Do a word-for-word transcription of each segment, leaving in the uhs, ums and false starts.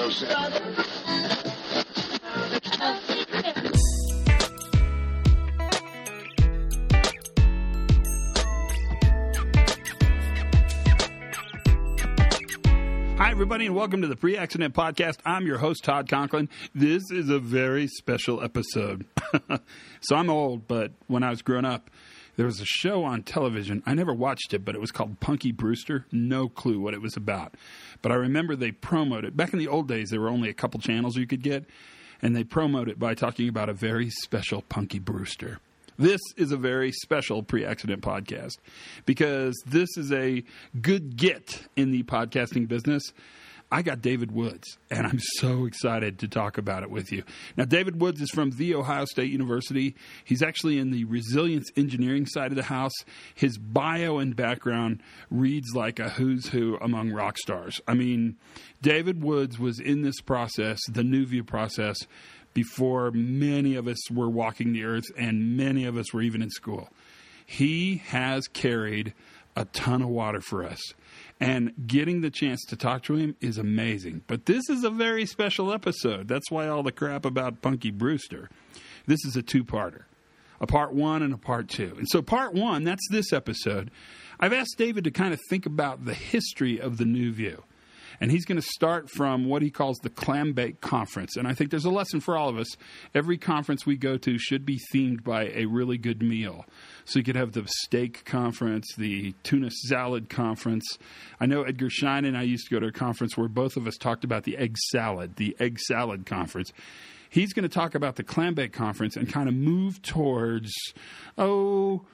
Hi, everybody, and welcome to the Pre-Accident Podcast. I'm your host, Todd Conklin. This is a very special episode. So I'm old, but when I was growing up, there was a show on television. I never watched it, but it was called Punky Brewster. No clue what it was about. But I remember they promoted it. Back in the old days, there were only a couple channels you could get, and they promoted it by talking about a very special Punky Brewster. This is a very special Pre-Accident Podcast because this is a good get in the podcasting business. I got David Woods, and I'm so excited to talk about it with you. Now, David Woods is from The Ohio State University. He's actually in the resilience engineering side of the house. His bio and background reads like a who's who among rock stars. I mean, David Woods was in this process, the NuView process, before many of us were walking the earth and many of us were even in school. He has carried a ton of water for us. And getting the chance to talk to him is amazing. But this is a very special episode. That's why all the crap about Punky Brewster. This is a two-parter. A part one and a part two. And so part one, that's this episode. I've asked David to kind of think about the history of the NuView. And he's going to start from what he calls the Clam Bake Conference. And I think there's a lesson for all of us. Every conference we go to should be themed by a really good meal. So you could have the steak conference, the tuna salad conference. I know Edgar Schein and I used to go to a conference where both of us talked about the egg salad, the egg salad conference. He's going to talk about the Clam Bake Conference and kind of move towards, oh,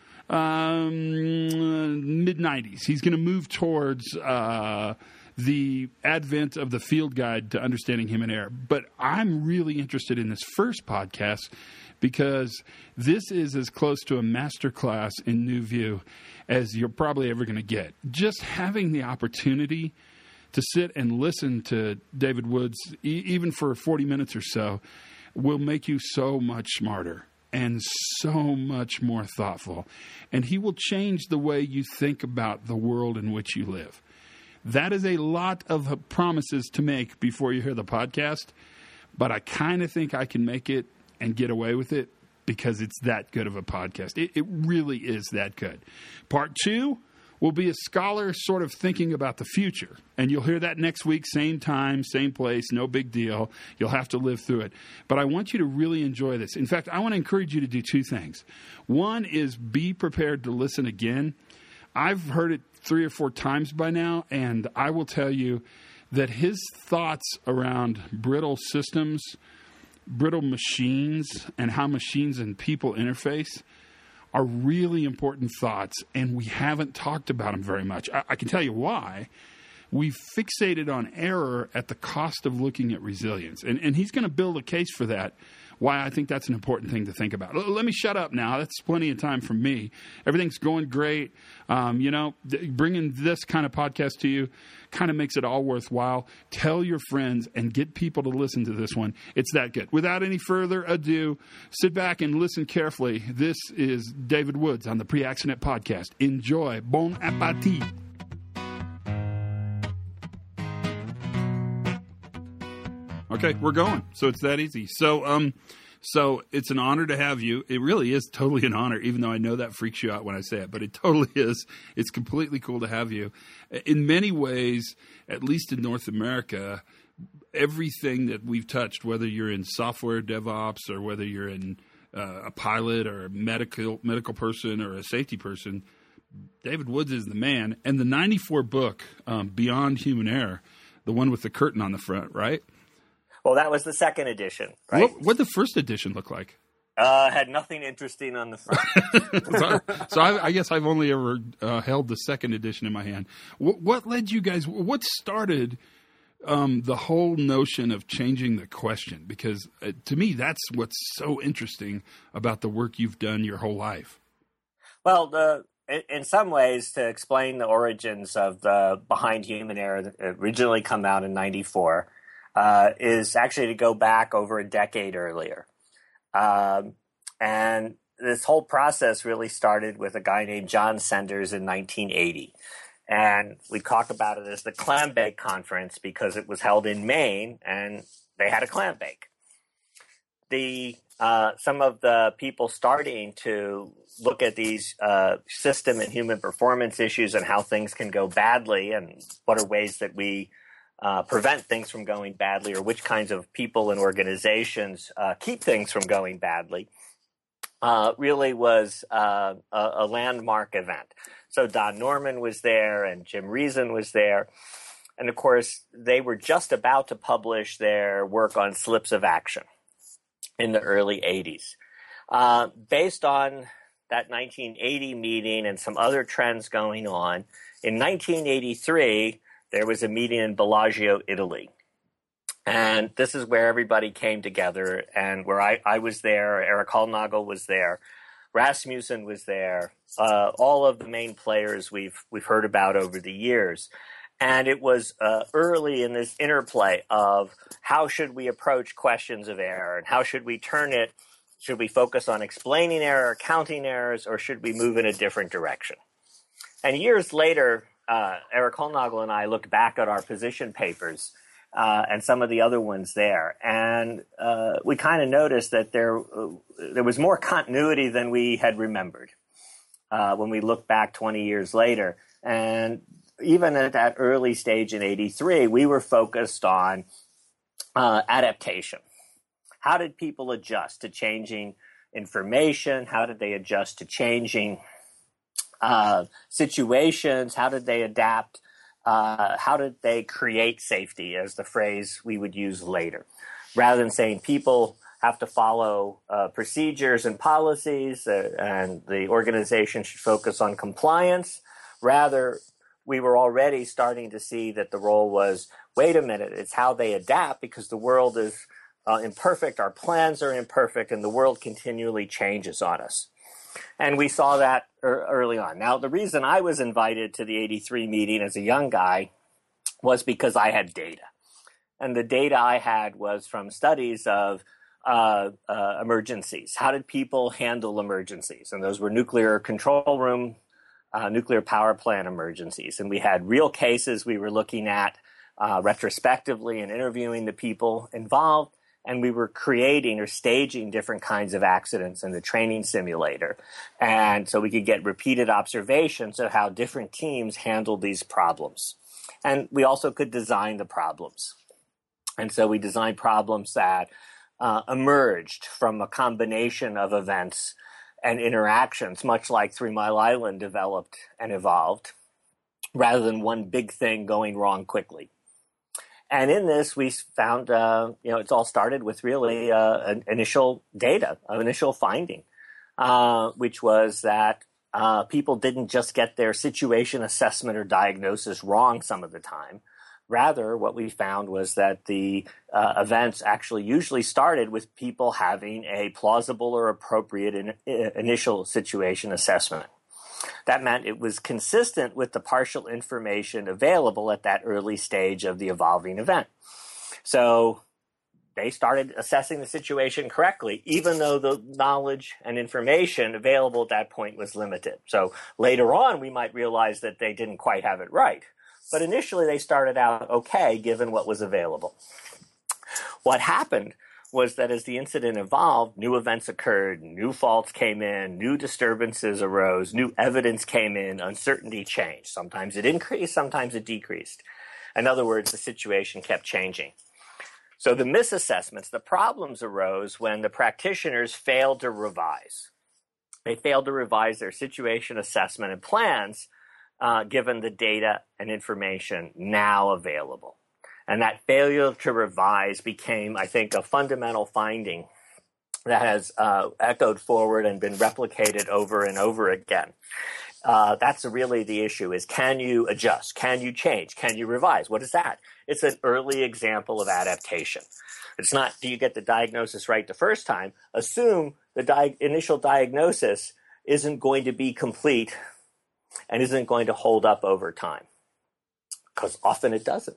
um, mid nineties. He's going to move towards Uh, the advent of the field guide to understanding human error. But I'm really interested in this first podcast because this is as close to a masterclass in NuView as you're probably ever going to get. Just having the opportunity to sit and listen to David Woods, e- even for forty minutes or so, will make you so much smarter and so much more thoughtful. And he will change the way you think about the world in which you live. That is a lot of promises to make before you hear the podcast, but I kind of think I can make it and get away with it because it's that good of a podcast. It, it really is that good. Part two will be a scholar sort of thinking about the future, and you'll hear that next week, same time, same place, no big deal. You'll have to live through it. But I want you to really enjoy this. In fact, I want to encourage you to do two things. One is be prepared to listen again. I've heard it three or four times by now, and I will tell you that his thoughts around brittle systems, brittle machines, and how machines and people interface are really important thoughts, and we haven't talked about them very much. I, I can tell you why. We've fixated on error at the cost of looking at resilience, and, and he's going to build a case for that, why I think that's an important thing to think about. L- let me shut up now. That's plenty of time for me. Everything's going great. Um, you know, th- bringing this kind of podcast to you kind of makes it all worthwhile. Tell your friends and get people to listen to this one. It's that good. Without any further ado, sit back and listen carefully. This is David Woods on the Pre-Accident Podcast. Enjoy. Bon appetit. Okay, we're going. So it's that easy. So, um, so it's an honor to have you. It really is totally an honor, even though I know that freaks you out when I say it, but it totally is. It's completely cool to have you. In many ways, at least in North America, everything that we've touched, whether you're in software DevOps or whether you're in uh, a pilot or a medical medical person or a safety person, David Woods is the man. And the ninety-four book, um, Beyond Human Error, the one with the curtain on the front, right? Well, that was the second edition, right? What what did the first edition look like? Uh, had nothing interesting on the front. so so I, I guess I've only ever uh, held the second edition in my hand. What, what led you guys, what started um, the whole notion of changing the question? Because uh, to me, that's what's so interesting about the work you've done your whole life. Well, the, in some ways, to explain the origins of the Behind Human Error that originally come out in ninety-four, Uh, is actually to go back over a decade earlier. Um, and this whole process really started with a guy named John Senders in nineteen eighty. And we talk about it as the clam bake conference because it was held in Maine and they had a clam bake. The uh, some of the people starting to look at these uh, system and human performance issues and how things can go badly and what are ways that we uh, prevent things from going badly, or which kinds of people and organizations uh, keep things from going badly, uh, really was uh, a, a landmark event. So Don Norman was there and Jim Reason was there. And of course, they were just about to publish their work on slips of action in the early eighties. Uh, based on that nineteen eighty meeting and some other trends going on, in nineteen eighty-three, there was a meeting in Bellagio, Italy. And this is where everybody came together, and where I, I was there, Eric Hollnagel was there, Rasmussen was there, uh, all of the main players we've we've heard about over the years. And it was uh, early in this interplay of how should we approach questions of error, and how should we turn it? Should we focus on explaining error, counting errors, or should we move in a different direction? And years later, uh, Eric Hollnagel and I look back at our position papers uh, and some of the other ones there, and uh, we kind of noticed that there uh, there was more continuity than we had remembered uh, when we look back twenty years later. And even at that early stage in eighty-three, we were focused on uh, adaptation. How did people adjust to changing information? How did they adjust to changing uh, situations? How did they adapt? Uh, how did they create safety, as the phrase we would use later? Rather than saying people have to follow uh, procedures and policies uh, and the organization should focus on compliance, rather, we were already starting to see that the role was, wait a minute, it's how they adapt, because the world is uh, imperfect, our plans are imperfect, and the world continually changes on us. And we saw that er- early on. Now, the reason I was invited to the eighty-three meeting as a young guy was because I had data. And the data I had was from studies of uh, uh, emergencies. How did people handle emergencies? And those were nuclear control room Uh, nuclear power plant emergencies. And we had real cases we were looking at uh, retrospectively and interviewing the people involved. And we were creating or staging different kinds of accidents in the training simulator. And so we could get repeated observations of how different teams handled these problems. And we also could design the problems. And so we designed problems that uh, emerged from a combination of events and interactions, much like Three Mile Island developed and evolved, rather than one big thing going wrong quickly. And in this, we found, uh, you know, it's all started with really uh, an initial data, an initial finding, uh, which was that uh, people didn't just get their situation assessment or diagnosis wrong some of the time. Rather, what we found was that the uh, events actually usually started with people having a plausible or appropriate in, in, initial situation assessment. That meant it was consistent with the partial information available at that early stage of the evolving event. So they started assessing the situation correctly, even though the knowledge and information available at that point was limited. So later on, we might realize that they didn't quite have it right. But initially, they started out okay, given what was available. What happened was that as the incident evolved, new events occurred, new faults came in, new disturbances arose, new evidence came in, uncertainty changed. Sometimes it increased, sometimes it decreased. In other words, the situation kept changing. So the misassessments, the problems arose when the practitioners failed to revise. They failed to revise their situation assessment and plans Uh, given the data and information now available. And that failure to revise became, I think, a fundamental finding that has uh, echoed forward and been replicated over and over again. Uh, that's really the issue, is can you adjust? Can you change? Can you revise? What is that? It's an early example of adaptation. It's not, do you get the diagnosis right the first time? Assume the di- initial diagnosis isn't going to be complete and isn't going to hold up over time, because often it doesn't.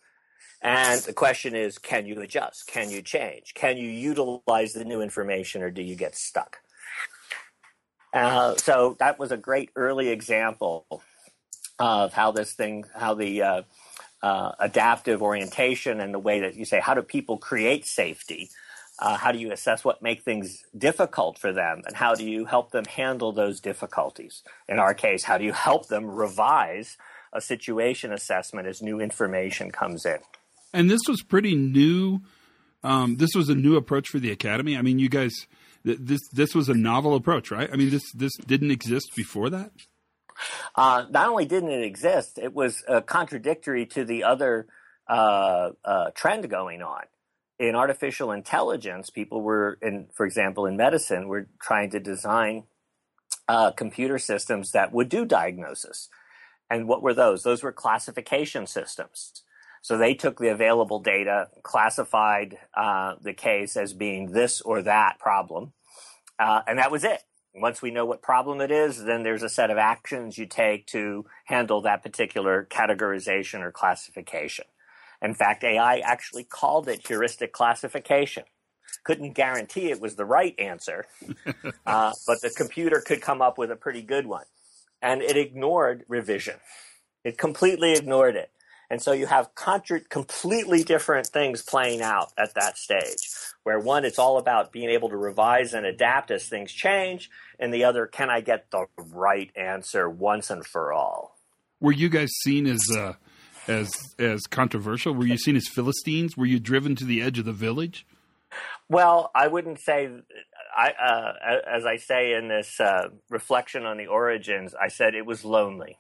And the question is, can you adjust? Can you change? Can you utilize the new information, or do you get stuck? Uh, so that was a great early example of how this thing, how the uh, uh, adaptive orientation and the way that you say, how do people create safety? Uh, how do you assess what make things difficult for them? And how do you help them handle those difficulties? In our case, how do you help them revise a situation assessment as new information comes in? And this was pretty new. Um, this was a new approach for the Academy. I mean, you guys, th- this this was a novel approach, right? I mean, this this didn't exist before that? Uh, not only didn't it exist, it was uh, contradictory to the other uh, uh, trend going on. In artificial intelligence, people were, in, for example, in medicine, were trying to design uh, computer systems that would do diagnosis. And what were those? Those were classification systems. So they took the available data, classified uh, the case as being this or that problem, uh, and that was it. Once we know what problem it is, then there's a set of actions you take to handle that particular categorization or classification. In fact, A I actually called it heuristic classification. Couldn't guarantee it was the right answer, uh, but the computer could come up with a pretty good one. And it ignored revision. It completely ignored it. And so you have contra- completely different things playing out at that stage, where one, it's all about being able to revise and adapt as things change, and the other, can I get the right answer once and for all? Were you guys seen as uh, as as controversial? Were you seen as Philistines? Were you driven to the edge of the village? Well, I wouldn't say, I, uh, as I say in this uh, reflection on the origins, I said it was lonely.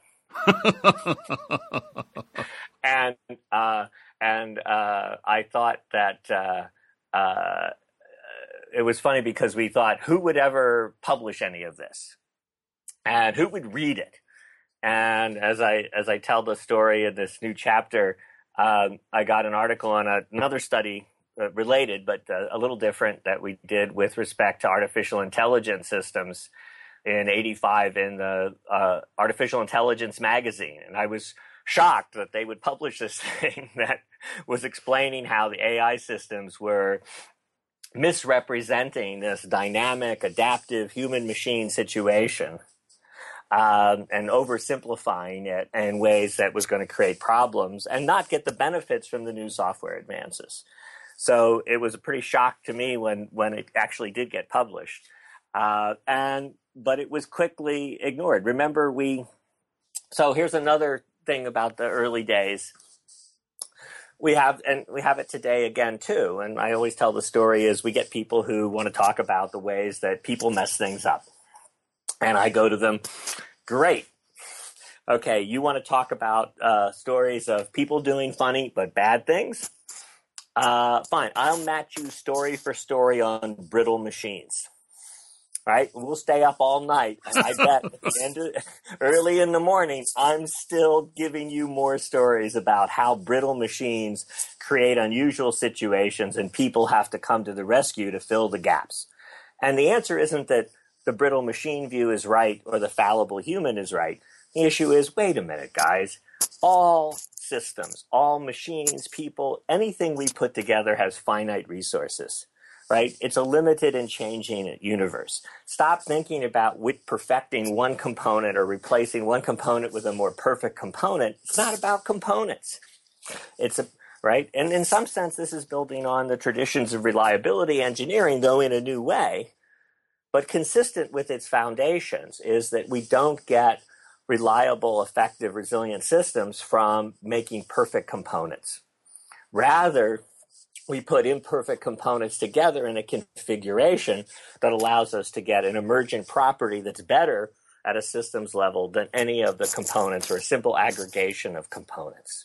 and uh, and uh, I thought that uh, uh, it was funny because we thought, who would ever publish any of this? And who would read it? And as I as I tell the story in this new chapter, um, I got an article on a, another study uh, related, but uh, a little different, that we did with respect to artificial intelligence systems in eighty-five in the uh, Artificial Intelligence magazine. And I was shocked that they would publish this thing that was explaining how the A I systems were misrepresenting this dynamic, adaptive human-machine situation. Um, and oversimplifying it in ways that was going to create problems and not get the benefits from the new software advances. So it was a pretty shock to me when, when it actually did get published. Uh, and but it was quickly ignored. Remember, we so here's another thing about the early days. We have, and we have it today again too. And I always tell the story is we get people who want to talk about the ways that people mess things up. And I go to them, great. Okay, you want to talk about uh, stories of people doing funny but bad things? Uh, fine, I'll match you story for story on brittle machines. Right? We'll stay up all night. And I bet at the end of, early in the morning, I'm still giving you more stories about how brittle machines create unusual situations and people have to come to the rescue to fill the gaps. And the answer isn't that the brittle machine view is right or the fallible human is right. The issue is, wait a minute, guys. All systems, all machines, people, anything we put together has finite resources, right? It's a limited and changing universe. Stop thinking about with perfecting one component or replacing one component with a more perfect component. It's not about components. It's a right? And in some sense, this is building on the traditions of reliability engineering, though in a new way. But consistent with its foundations is that we don't get reliable, effective, resilient systems from making perfect components. Rather, we put imperfect components together in a configuration that allows us to get an emergent property that's better at a systems level than any of the components or a simple aggregation of components.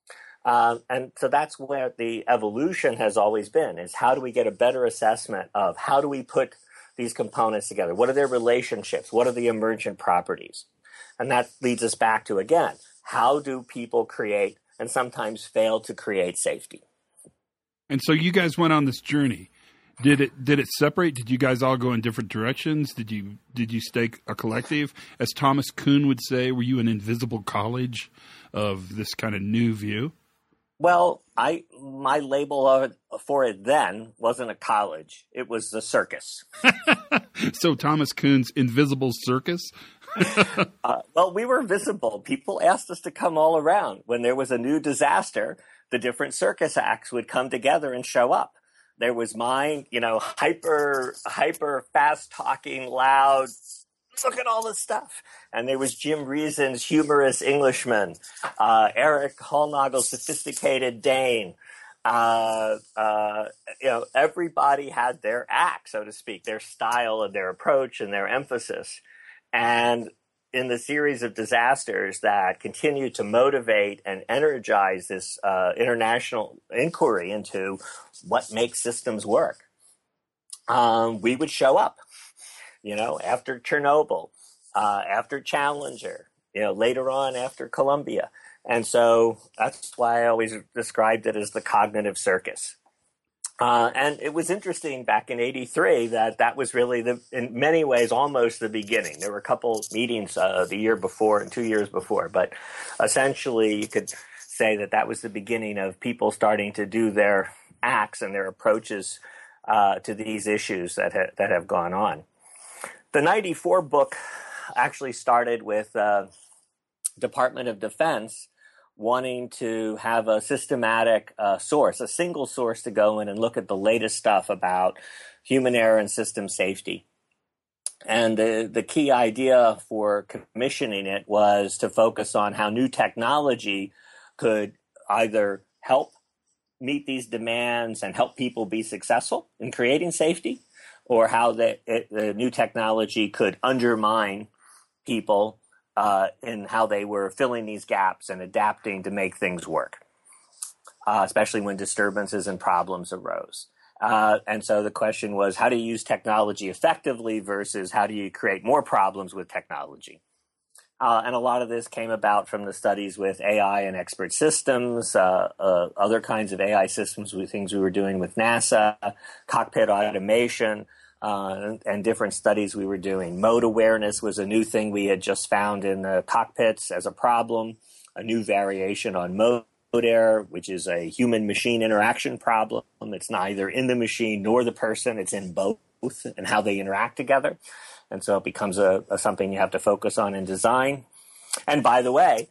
Um, and so that's where the evolution has always been, is how do we get a better assessment of how do we put these components together? What are their relationships? What are the emergent properties? And that leads us back to, again, how do people create and sometimes fail to create safety? And so you guys went on this journey. Did it did it separate? Did you guys all go in different directions? Did you did you stay a collective? As Thomas Kuhn would say, were you an invisible college of this kind of new view? Well, I my label of it, for it then wasn't a college. It was the circus. So Thomas Kuhn's invisible circus? uh, well, we were visible. People asked us to come all around. When there was a new disaster, the different circus acts would come together and show up. There was mine, you know, hyper, hyper fast talking, loud, look at all this stuff. And there was Jim Reason's humorous Englishman, uh, Eric Hallnagel's sophisticated Dane. Uh, uh, you know, everybody had their act, so to speak, their style and their approach and their emphasis. And in the series of disasters that continue to motivate and energize this uh, international inquiry into what makes systems work, um, we would show up, you know, after Chernobyl, uh, after Challenger, you know, later on after Columbia. And so that's why I always described it as the cognitive circus. Uh, and it was interesting back in eighty-three that that was really, the, in many ways, almost the beginning. There were a couple meetings uh, the year before and two years before, but essentially you could say that that was the beginning of people starting to do their acts and their approaches uh, to these issues that ha- that have gone on. The ninety-four book actually started with uh, Department of Defense wanting to have a systematic uh, source, a single source to go in and look at the latest stuff about human error and system safety. And the, the key idea for commissioning it was to focus on how new technology could either help meet these demands and help people be successful in creating safety, or how the, it, the new technology could undermine people Uh, in how they were filling these gaps and adapting to make things work, uh, especially when disturbances and problems arose. Uh, and so the question was, how do you use technology effectively versus how do you create more problems with technology? Uh, and a lot of this came about from the studies with A I and expert systems, uh, uh, other kinds of A I systems, with things we were doing with NASA, cockpit automation, Uh, and, and different studies we were doing. Mode awareness was a new thing we had just found in the cockpits as a problem, a new variation on mode error, which is a human-machine interaction problem. It's neither in the machine nor the person. It's in both and how they interact together. And so it becomes a, a something you have to focus on in design. And by the way,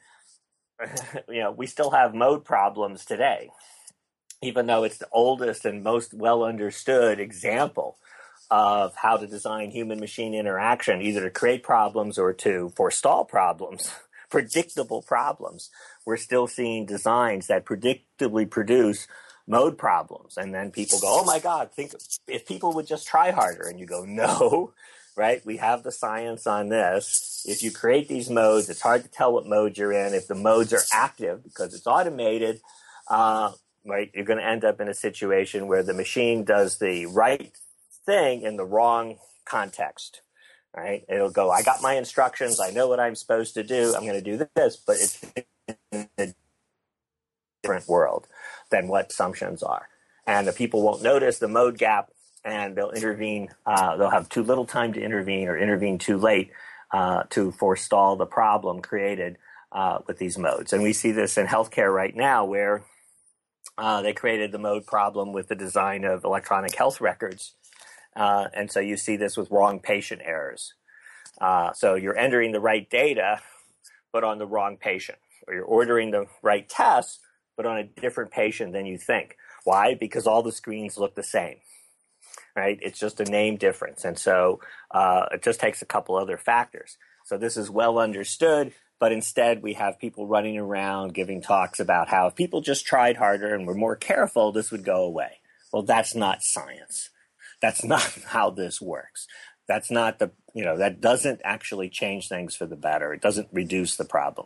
you know, we still have mode problems today, even though it's the oldest and most well-understood example of how to design human-machine interaction, either to create problems or to forestall problems, predictable problems. We're still seeing designs that predictably produce mode problems. And then people go, oh my God, think if people would just try harder. And you go, no, right? We have the science on this. If you create these modes, it's hard to tell what mode you're in. If the modes are active because it's automated, uh, right, you're going to end up in a situation where the machine does the right thing in the wrong context, right? It'll go, I got my instructions, I know what I'm supposed to do, I'm going to do this, but it's in a different world than what assumptions are. And the people won't notice the mode gap, and they'll intervene, uh, they'll have too little time to intervene or intervene too late uh, to forestall the problem created uh, with these modes. And we see this in healthcare right now, where uh, they created the mode problem with the design of electronic health records. Uh, and so you see this with wrong patient errors. Uh, so you're entering the right data, but on the wrong patient. Or you're ordering the right test, but on a different patient than you think. Why? Because all the screens look the same, right? It's just a name difference. And so uh, it just takes a couple other factors. So this is well understood, but instead we have people running around giving talks about how if people just tried harder and were more careful, this would go away. Well, that's not science. That's not how this works. That's not the, you know, that doesn't actually change things for the better. It doesn't reduce the problem.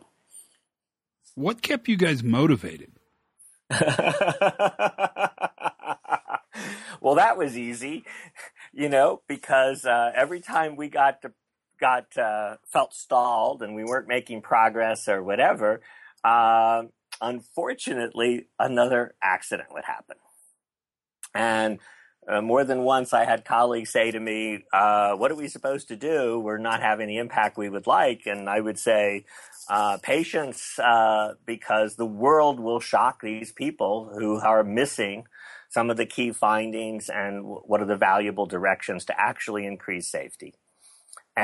What kept you guys motivated? Well, that was easy, you know, because uh, every time we got to, got uh, felt stalled and we weren't making progress or whatever, uh, unfortunately, another accident would happen. And Uh, more than once I had colleagues say to me, uh, what are we supposed to do? We're not having the impact we would like. And I would say, uh, patience, uh, because the world will shock these people who are missing some of the key findings and w- what are the valuable directions to actually increase safety. And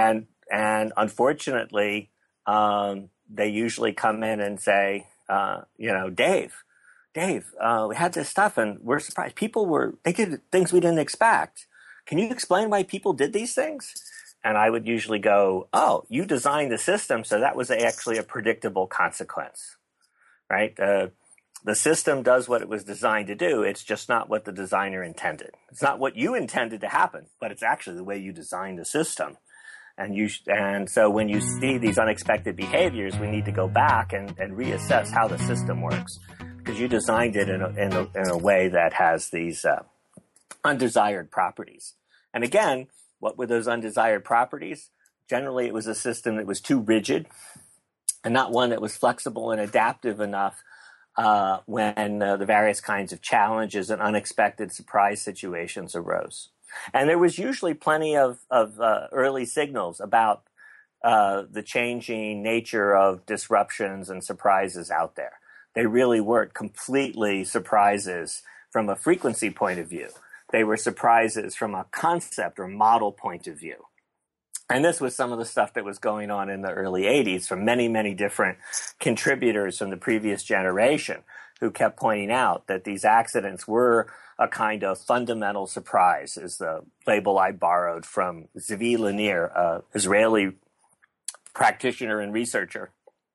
and unfortunately, um, they usually come in and say, uh, you know, Dave, Dave, uh, we had this stuff and we're surprised. People were, they did things we didn't expect. Can you explain why people did these things? And I would usually go, oh, you designed the system, so that was actually a predictable consequence, right? Uh, the system does what it was designed to do. It's just not what the designer intended. It's not what you intended to happen, but it's actually the way you designed the system. And you sh- and so when you see these unexpected behaviors, we need to go back and, and reassess how the system works, because you designed it in a, in a, in a way that has these uh, undesired properties. And again, what were those undesired properties? Generally, it was a system that was too rigid and not one that was flexible and adaptive enough uh, when uh, the various kinds of challenges and unexpected surprise situations arose. And there was usually plenty of, of uh, early signals about uh, the changing nature of disruptions and surprises out there. They really weren't completely surprises from a frequency point of view. They were surprises from a concept or model point of view. And this was some of the stuff that was going on in the early eighties from many, many different contributors from the previous generation who kept pointing out that these accidents were a kind of fundamental surprise, is the label I borrowed from Zvi Lanier, an Israeli practitioner and researcher,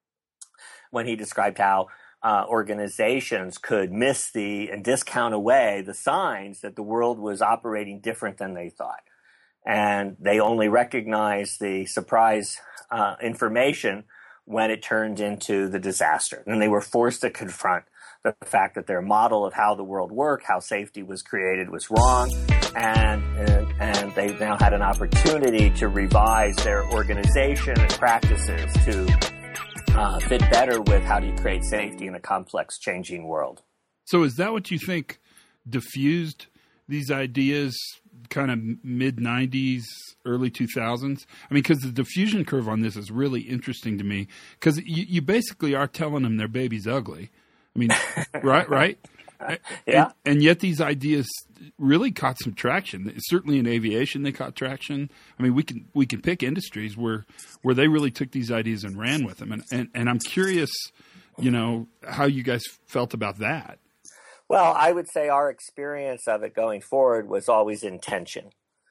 when he described how Uh, organizations could miss the and discount away the signs that the world was operating different than they thought. And they only recognized the surprise uh, information when it turned into the disaster. And they were forced to confront the fact that their model of how the world worked, how safety was created, was wrong. And, and, and they now had an opportunity to revise their organization and practices to Uh, fit better with how do you create safety in a complex, changing world. So is that what you think diffused these ideas kind of mid nineties, early two thousands? I mean, because the diffusion curve on this is really interesting to me, because you, you basically are telling them their baby's ugly. I mean, right, right? Yeah. And, and yet these ideas really caught some traction. Certainly in aviation, they caught traction. I mean, we can we can pick industries where where they really took these ideas and ran with them. And and, and I'm curious, you know, how you guys felt about that. Well, I would say our experience of it going forward was always in tension.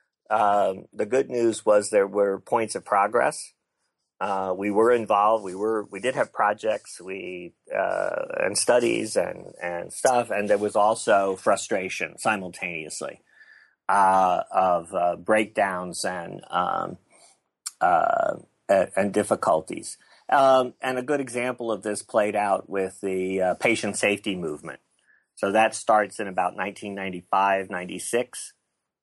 Um, the good news was there were points of progress. Uh, we were involved. We were. We did have projects. We uh, and studies and and stuff. And there was also frustration simultaneously uh, of uh, breakdowns and um, uh, and difficulties. Um, and a good example of this played out with the uh, patient safety movement. So that starts in about nineteen ninety-five, ninety-six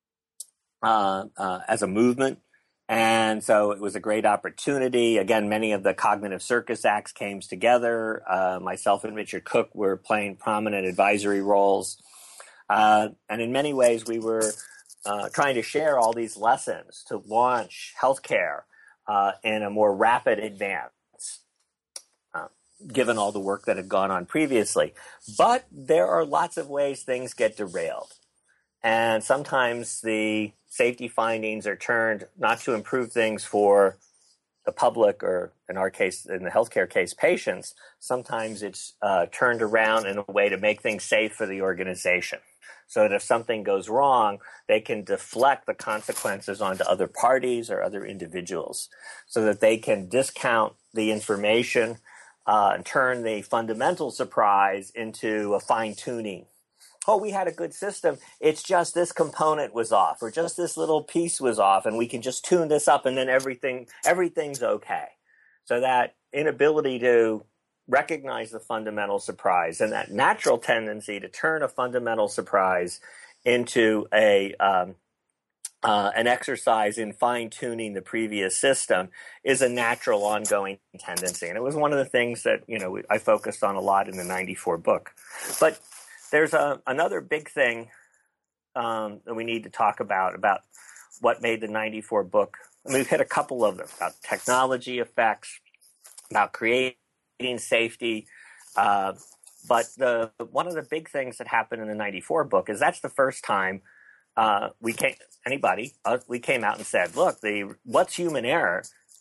uh, uh, as a movement. And so it was a great opportunity. Again, many of the cognitive circus acts came together. Uh, myself and Richard Cook were playing prominent advisory roles. Uh, and in many ways, we were uh, trying to share all these lessons to launch healthcare uh, in a more rapid advance, uh, given all the work that had gone on previously. But there are lots of ways things get derailed. And sometimes the safety findings are turned not to improve things for the public, or in our case, in the healthcare case, patients. Sometimes it's uh, turned around in a way to make things safe for the organization, so that if something goes wrong, they can deflect the consequences onto other parties or other individuals, so that they can discount the information uh, and turn the fundamental surprise into a fine-tuning. Oh, we had a good system. It's just this component was off, or just this little piece was off, and we can just tune this up, and then everything everything's okay. So that inability to recognize the fundamental surprise and that natural tendency to turn a fundamental surprise into a um, uh, an exercise in fine-tuning the previous system is a natural ongoing tendency. And it was one of the things that, you know, I focused on a lot in the ninety-four book. But there's a, another big thing um, that we need to talk about, about what made the ninety-four book. I mean, we've hit a couple of them, about technology effects, about creating safety. Uh, but the one of the big things that happened in the ninety-four book is that's the first time uh, we came, anybody, uh, we came out and said, look, the what's human error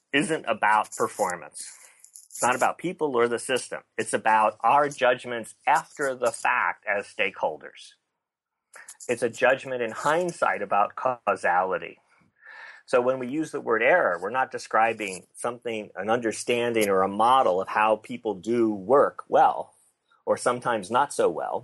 isn't about performance. It's not about people or the system. It's about our judgments after the fact as stakeholders. It's a judgment in hindsight about causality. So when we use the word error, we're not describing something, an understanding or a model of how people do work well, or sometimes not so well.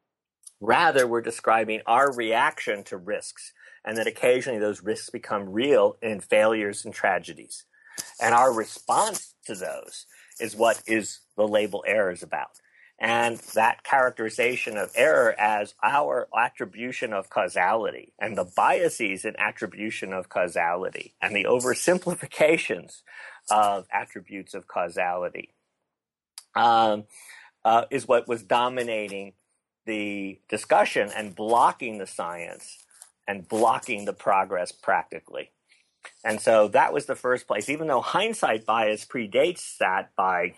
Rather, we're describing our reaction to risks, and that occasionally those risks become real in failures and tragedies. And our response to those is what is the label error is about. And that characterization of error as our attribution of causality and the biases in attribution of causality and the oversimplifications of attributes of causality um, uh, is what was dominating the discussion and blocking the science and blocking the progress practically. And so that was the first place, even though hindsight bias predates that by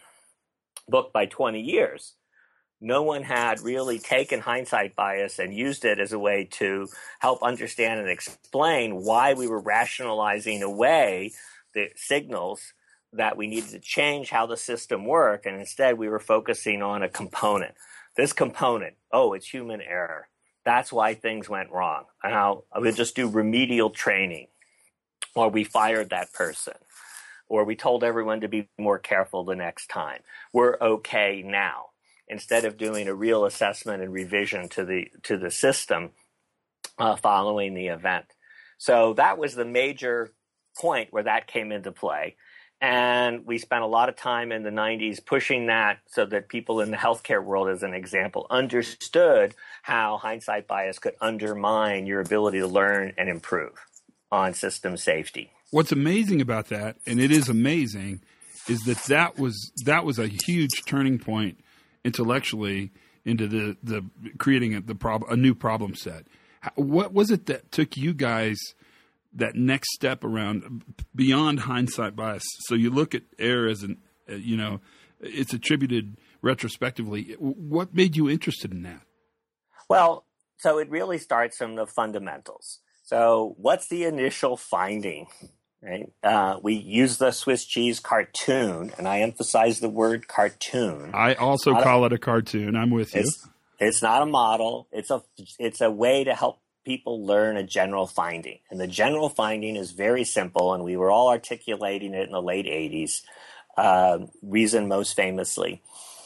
book by twenty years. No one had really taken hindsight bias and used it as a way to help understand and explain why we were rationalizing away the signals that we needed to change how the system worked. And instead, we were focusing on a component. This component, oh, it's human error. That's why things went wrong. Now, we'll just do remedial training, or we fired that person, or we told everyone to be more careful the next time. We're okay now. Instead of doing a real assessment and revision to the to the system uh, following the event. So that was the major point where that came into play. And we spent a lot of time in the nineties pushing that so that people in the healthcare world, as an example, understood how hindsight bias could undermine your ability to learn and improve on system safety. What's amazing about that, and it is amazing, is that that was, that was a huge turning point intellectually into the, the creating a, the prob- a new problem set. What was it that took you guys that next step around beyond hindsight bias? So you look at error as an, uh, you know, it's attributed retrospectively. What made you interested in that? Well, so it really starts from the fundamentals. So what's the initial finding? Right. Uh, we use the Swiss cheese cartoon, and I emphasize the word cartoon. I also not call a, it a cartoon. I'm with you. It's, it's not a model. It's a it's a way to help people learn a general finding. And the general finding is very simple, and we were all articulating it in the late eighties, uh, Reason most famously.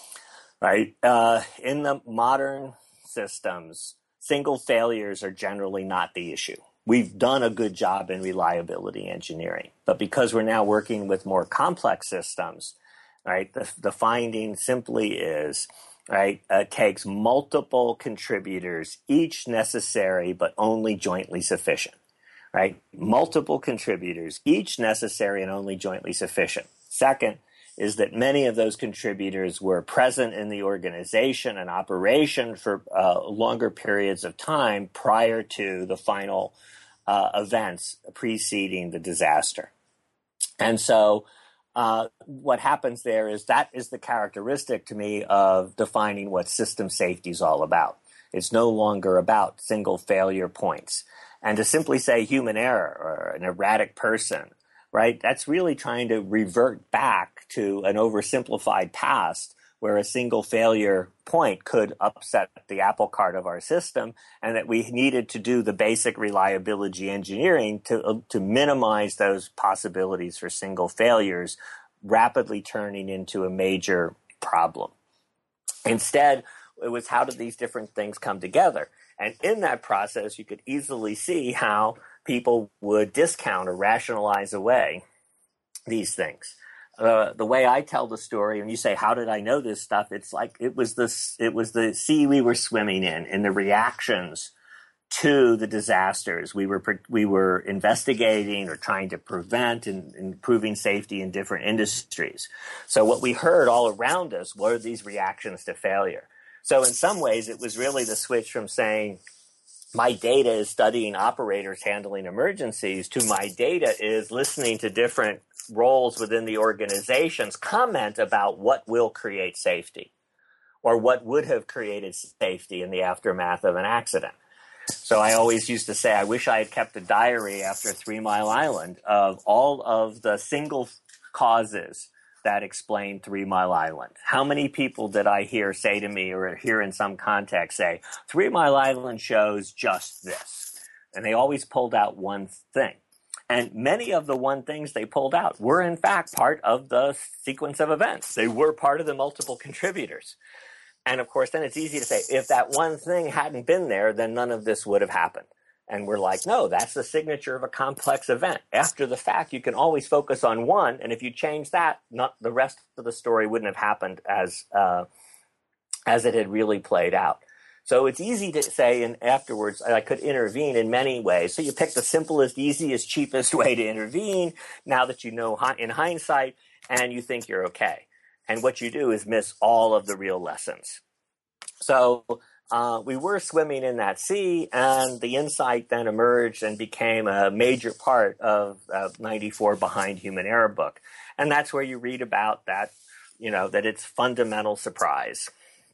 Right. Uh, in the modern systems, single failures are generally not the issue. We've done a good job in reliability engineering, but because we're now working with more complex systems, right, the, the finding simply is, right, it takes multiple contributors, each necessary but only jointly sufficient, right? Multiple contributors, each necessary and only jointly sufficient. Second is that many of those contributors were present in the organization and operation for uh, longer periods of time prior to the final uh, events preceding the disaster. And so uh, what happens there is that is the characteristic to me of defining what system safety is all about. It's no longer about single failure points. And to simply say human error or an erratic person, right, that's really trying to revert back to an oversimplified past where a single failure point could upset the apple cart of our system, and that we needed to do the basic reliability engineering to, uh, to minimize those possibilities for single failures rapidly turning into a major problem. Instead, it was how did these different things come together? And in that process, you could easily see how people would discount or rationalize away these things. Uh, the way I tell the story, and you say, how did I know this stuff? It's like it was the, it was the sea we were swimming in, in the reactions to the disasters. We were, we were investigating or trying to prevent and improving safety in different industries. So what we heard all around us were these reactions to failure. So in some ways, it was really the switch from saying, my data is studying operators handling emergencies to my data is listening to different roles within the organizations comment about what will create safety or what would have created safety in the aftermath of an accident. So I always used to say, I wish I had kept a diary after Three Mile Island of all of the single causes that explain Three Mile Island. How many people did I hear say to me, or hear in some context say, Three Mile Island shows just this? And they always pulled out one thing. And many of the one things they pulled out were, in fact, part of the sequence of events. They were part of the multiple contributors. And, of course, then it's easy to say, if that one thing hadn't been there, then none of this would have happened. And we're like, no, that's the signature of a complex event. After the fact, you can always focus on one. And if you change that, not the rest of the story wouldn't have happened as uh, as it had really played out. So it's easy to say, and afterwards, I could intervene in many ways. So you pick the simplest, easiest, cheapest way to intervene now that you know in hindsight, and you think you're okay. And what you do is miss all of the real lessons. So uh, we were swimming in that sea, and the insight then emerged and became a major part of uh, ninety-four Behind Human Error book. And that's where you read about that, you know, that it's fundamental surprise.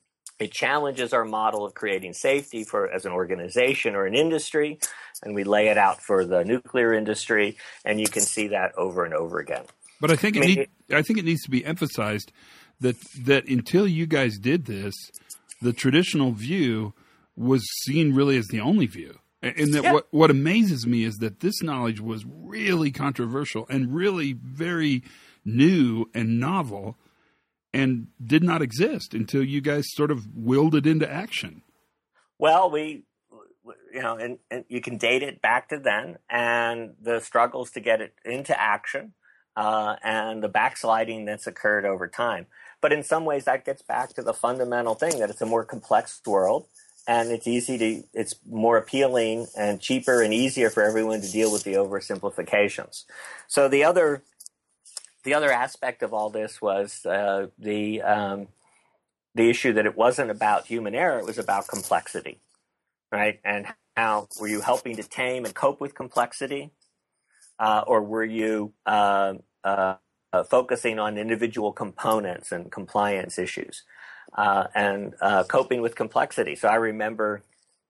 It challenges our model of creating safety for as an organization or an industry, and we lay it out for the nuclear industry, and you can see that over and over again. But I think it, I mean, need, I think it needs to be emphasized that that until you guys did this, the traditional view was seen really as the only view. And that yeah. what, what amazes me is that this knowledge was really controversial and really very new and novel and did not exist until you guys sort of willed it into action. Well, we, you know, and, and you can date it back to then and the struggles to get it into action. Uh, and the backsliding that's occurred over time. But in some ways, that gets back to the fundamental thing that it's a more complex world, and it's easy to, it's more appealing and cheaper and easier for everyone to deal with the oversimplifications. So the other, the other aspect of all this was uh, the um, the issue that it wasn't about human error; it was about complexity, right? And how were you helping to tame and cope with complexity? Uh, or were you uh, uh, uh, focusing on individual components and compliance issues uh, and uh, coping with complexity? So I remember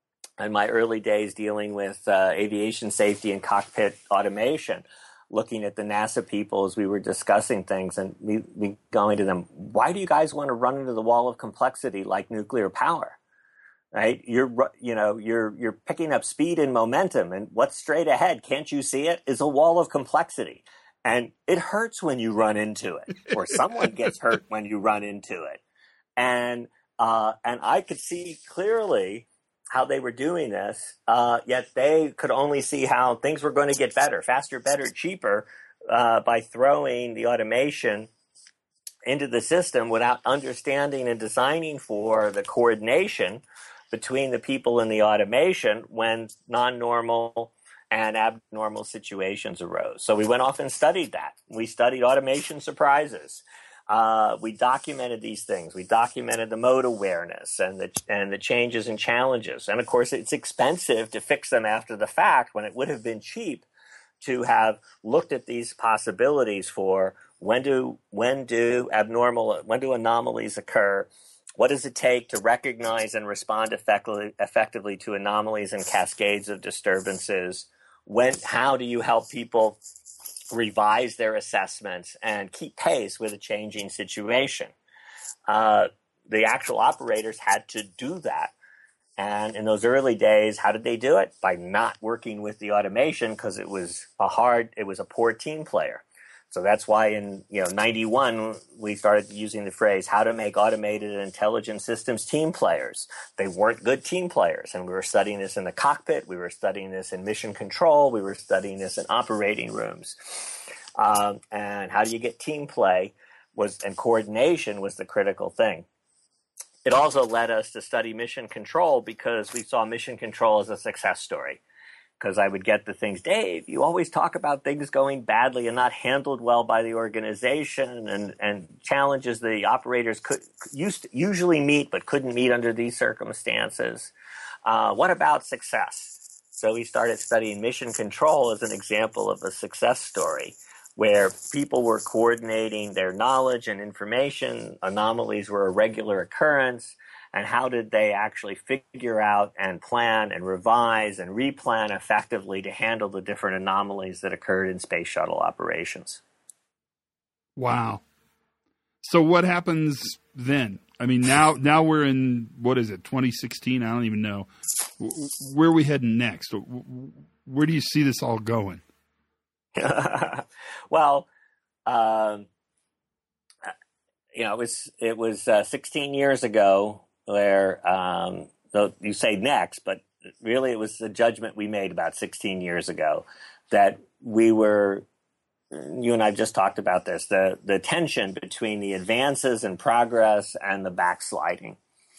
in my early days dealing with uh, aviation safety and cockpit automation, looking at the NASA people as we were discussing things and me, me going to them, why do you guys want to run into the wall of complexity like nuclear power? Right, you're you know you're you're picking up speed and momentum, and what's straight ahead? Can't you see it? Is a wall of complexity, and it hurts when you run into it, or someone gets hurt when you run into it, and uh, and I could see clearly how they were doing this, uh, yet they could only see how things were going to get better, faster, better, cheaper uh, by throwing the automation into the system without understanding and designing for the coordination between the people in the automation when non-normal and abnormal situations arose. So we went off and studied that. We studied automation surprises. Uh, we documented these things. We documented the mode awareness and the and the changes and challenges. And of course, it's expensive to fix them after the fact when it would have been cheap to have looked at these possibilities for when do when do abnormal when do anomalies occur. What does it take to recognize and respond effectively, effectively to anomalies and cascades of disturbances? When, how do you help people revise their assessments and keep pace with a changing situation? Uh, the actual operators had to do that. And in those early days, how did they do it? By not working with the automation because it was a hard, it was a poor team player. So that's why in you know ninety-one we started using the phrase how to make automated and intelligent systems team players. They weren't good team players, and we were studying this in the cockpit, we were studying this in mission control, we were studying this in operating rooms. Um, and how do you get team play was and coordination was the critical thing. It also led us to study mission control because we saw mission control as a success story. Because I would get the things, Dave, you always talk about things going badly and not handled well by the organization and, and challenges the operators could used to, usually meet but couldn't meet under these circumstances. Uh, what about success? So we started studying mission control as an example of a success story where people were coordinating their knowledge and information, anomalies were a regular occurrence, and how did they actually figure out and plan and revise and replan effectively to handle the different anomalies that occurred in space shuttle operations. Wow. So what happens then? I mean, now now we're in, what is it, twenty sixteen? I don't even know. Where are we heading next? Where do you see this all going? Well, um, you know, it was it was uh, sixteen years ago where um, so you say next, but really it was a judgment we made about sixteen years ago that we were. You and I have just talked about this, the, the tension between the advances and progress and the backsliding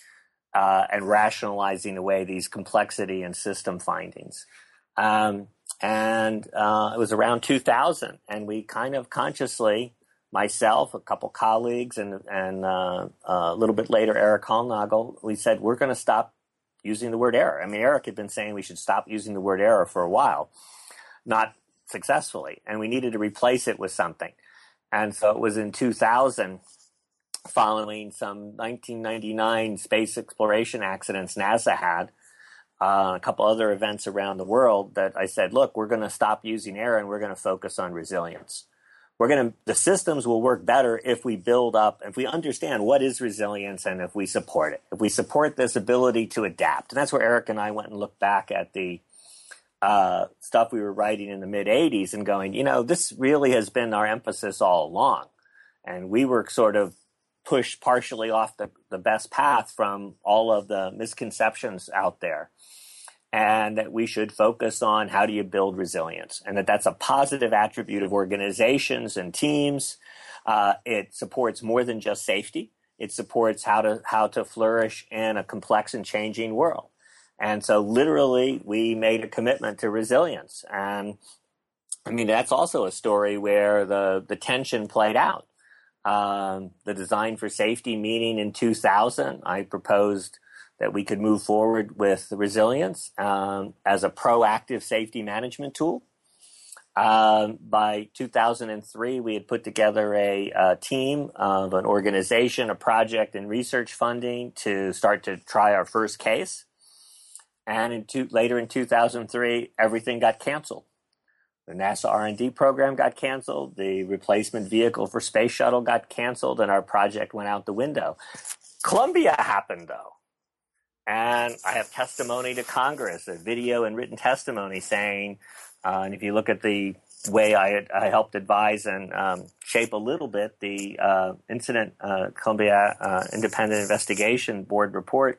uh, and rationalizing away these complexity and system findings. Um, and uh, it was around two thousand, and we kind of consciously, myself, a couple colleagues, and, and uh, a little bit later, Eric Hollnagel, we said, we're going to stop using the word error. I mean, Eric had been saying we should stop using the word error for a while, not successfully, and we needed to replace it with something. And so it was in two thousand, following some nineteen ninety-nine space exploration accidents NASA had, uh, a couple other events around the world, that I said, look, we're going to stop using error and we're going to focus on resilience. We're going to, the systems will work better if we build up, if we understand what is resilience and if we support it, if we support this ability to adapt. And that's where Eric and I went and looked back at the Uh, stuff we were writing in the mid eighties and going, you know, this really has been our emphasis all along. And we were sort of pushed partially off the, the best path from all of the misconceptions out there. And that we should focus on how do you build resilience, and that that's a positive attribute of organizations and teams. Uh, it supports more than just safety. It supports how to how to flourish in a complex and changing world. And so literally we made a commitment to resilience. And I mean, that's also a story where the, the tension played out. Um, the Design for Safety meeting in two thousand, I proposed that we could move forward with resilience um, as a proactive safety management tool. Um, by two thousand three, we had put together a, a team of an organization, a project, and research funding to start to try our first case. And in two, later in two thousand three, everything got canceled. The NASA R and D program got canceled. The replacement vehicle for Space Shuttle got canceled, and our project went out the window. Columbia happened, though. And I have testimony to Congress, a video and written testimony saying, uh, and if you look at the way I, I helped advise and um, shape a little bit the uh, incident, uh, Columbia uh, Independent Investigation Board report,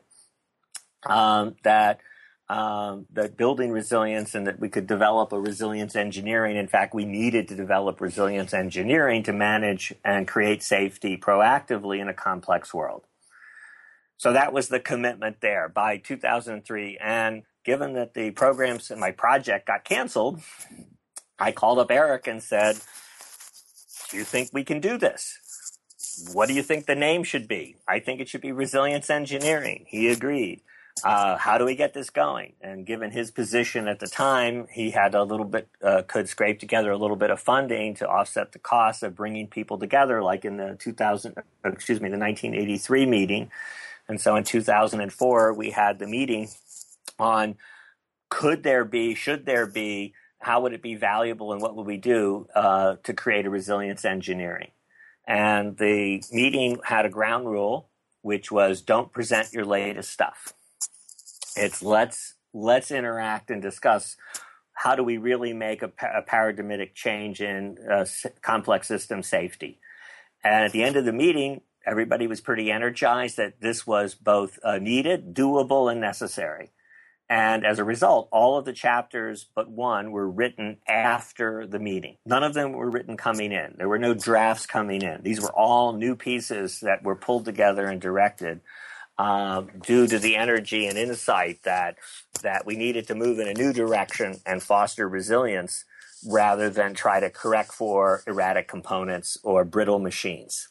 um, that Um, that building resilience and that we could develop a resilience engineering. In fact, we needed to develop resilience engineering to manage and create safety proactively in a complex world. So that was the commitment there by two thousand three. And given that the programs in my project got canceled, I called up Eric and said, do you think we can do this? What do you think the name should be? I think it should be Resilience Engineering. He agreed. Uh, how do we get this going? And given his position at the time, he had a little bit, uh, could scrape together a little bit of funding to offset the cost of bringing people together, like in the two thousand, excuse me, the nineteen eighty-three meeting. And so in two thousand four, we had the meeting on could there be, should there be, how would it be valuable, and what would we do uh, to create a resilience engineering? And the meeting had a ground rule, which was don't present your latest stuff. It's let's let's interact and discuss how do we really make a, a paradigmatic change in uh, complex system safety. And at the end of the meeting, everybody was pretty energized that this was both uh, needed, doable, and necessary. And as a result, all of the chapters but one were written after the meeting. None of them were written coming in. There were no drafts coming in. These were all new pieces that were pulled together and directed uh, due to the energy and insight that that we needed to move in a new direction and foster resilience rather than try to correct for erratic components or brittle machines.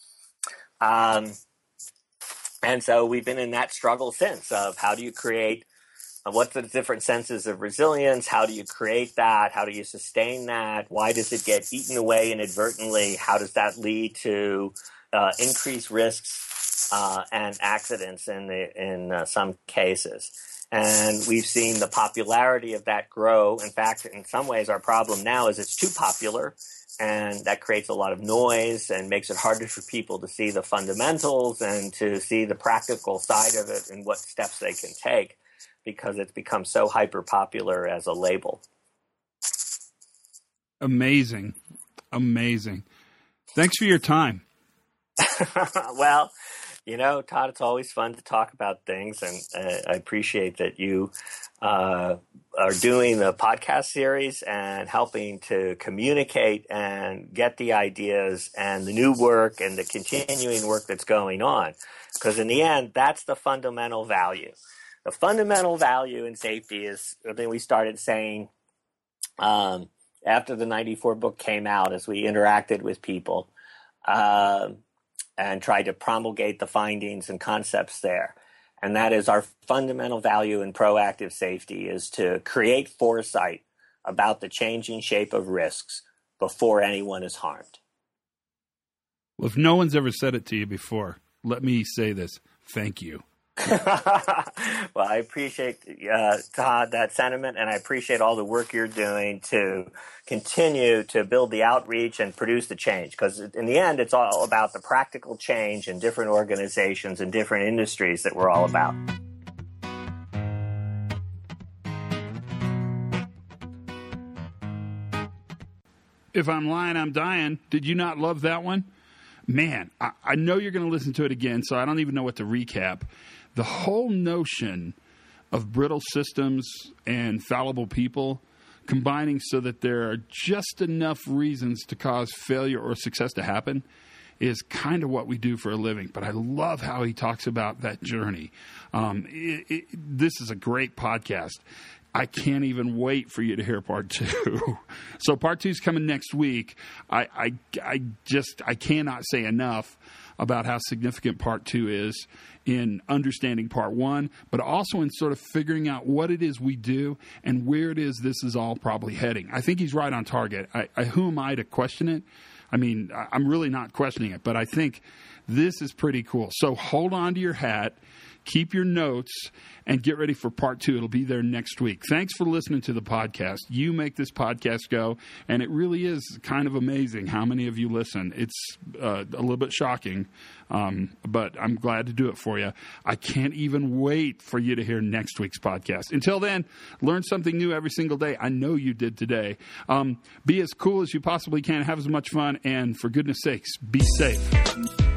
Um, and so we've been in that struggle since of how do you create Uh, what's the different senses of resilience? How do you create that? How do you sustain that? Why does it get eaten away inadvertently? How does that lead to uh, increased risks uh, and accidents in the in uh, some cases. And we've seen the popularity of that grow. In fact, in some ways, our problem now is it's too popular, and that creates a lot of noise and makes it harder for people to see the fundamentals and to see the practical side of it and what steps they can take, because it's become so hyper popular as a label. Amazing. Amazing. Thanks for your time. Well, you know, Todd, it's always fun to talk about things, and uh, I appreciate that you uh, are doing the podcast series and helping to communicate and get the ideas and the new work and the continuing work that's going on. Because in the end, that's the fundamental value. The fundamental value in safety is something we started saying um, after the ninety-four book came out, as we interacted with people. Uh, and try to promulgate the findings and concepts there. And that is our fundamental value in proactive safety is to create foresight about the changing shape of risks before anyone is harmed. Well, if no one's ever said it to you before, let me say this. Thank you. Well, I appreciate, uh, Todd, that sentiment, and I appreciate all the work you're doing to continue to build the outreach and produce the change, because in the end, it's all about the practical change in different organizations and different industries that we're all about. If I'm lying, I'm dying. Did you not love that one? Man, I, I know you're going to listen to it again, so I don't even know what to recap. The whole notion of brittle systems and fallible people combining so that there are just enough reasons to cause failure or success to happen is kind of what we do for a living. But I love how he talks about that journey. Um, it, it, this is a great podcast. I can't even wait for you to hear part two. So part two is coming next week. I, I, I just, I cannot say enough about how significant part two is in understanding part one, but also in sort of figuring out what it is we do and where it is this is all probably heading. I think he's right on target. I, I, who am I to question it? I mean, I'm really not questioning it, but I think this is pretty cool. So hold on to your hat. Keep your notes and get ready for part two. It'll be there next week. Thanks for listening to the podcast. You make this podcast go, and it really is kind of amazing how many of you listen. It's uh, a little bit shocking, um, but I'm glad to do it for you. I can't even wait for you to hear next week's podcast. Until then, learn something new every single day. I know you did today. Um, be as cool as you possibly can. Have as much fun, and for goodness sakes, be safe.